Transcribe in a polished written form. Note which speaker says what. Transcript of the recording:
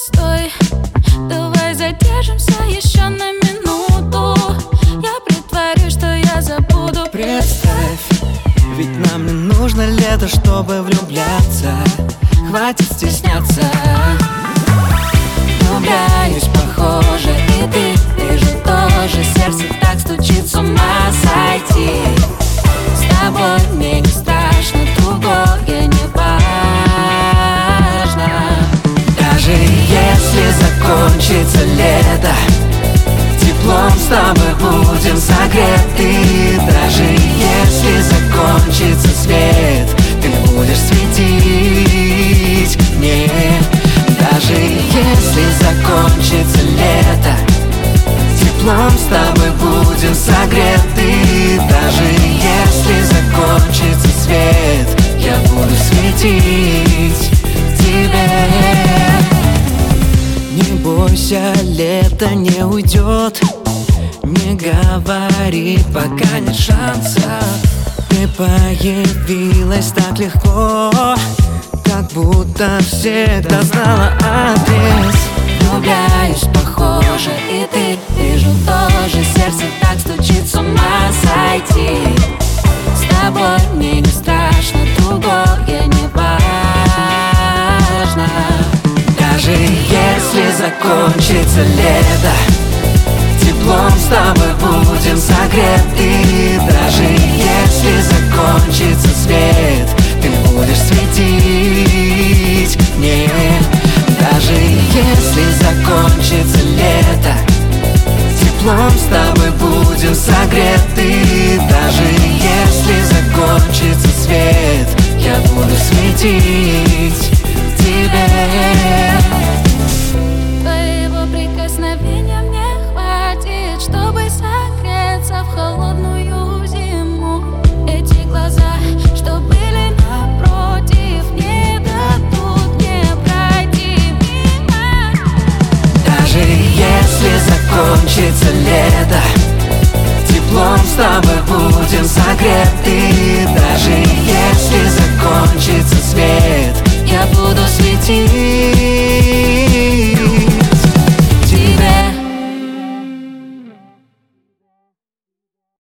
Speaker 1: Стой, давай задержимся еще на минуту. Я притворюсь, что я забуду.
Speaker 2: Представь, ведь нам не нужно лето, чтобы влюбляться. Хватит стесняться.
Speaker 1: Влюбляюсь, похоже, и ты, вижу тоже. Сердце так стучит, с ума сойти. С тобой мне не страшно, другое не важно.
Speaker 2: Даже если закончится лето, теплом с тобой будем согреты. Даже если закончится свет, ты будешь светить мне. Даже если закончится лето, теплом с тобой будем согреты. Даже если закончится свет, я буду светить тебе. Не бойся, лето не уйдет. Не говори, пока нет шанса. Ты появилась так легко, как будто всегда знала адрес.
Speaker 1: Влюбляюсь, похоже, и ты, вижу тоже. Сердце так стучит, с ума сойти. С тобой мне не страшно, другое не важно.
Speaker 2: Даже если закончится лето, теплом с тобой будем согреты. Даже если закончится свет, ты будешь светить мне. Даже если закончится лето, теплом с тобой будем согреты. Даже если закончится свет, я буду светить тебе.
Speaker 1: Твоего прикосновения мне хватит, чтобы согреться в холодную зиму. Эти глаза, что были напротив, не дадут мне пройти мимо.
Speaker 2: Даже если закончится лето, теплом с тобой будем согреты. Даже если закончится свет,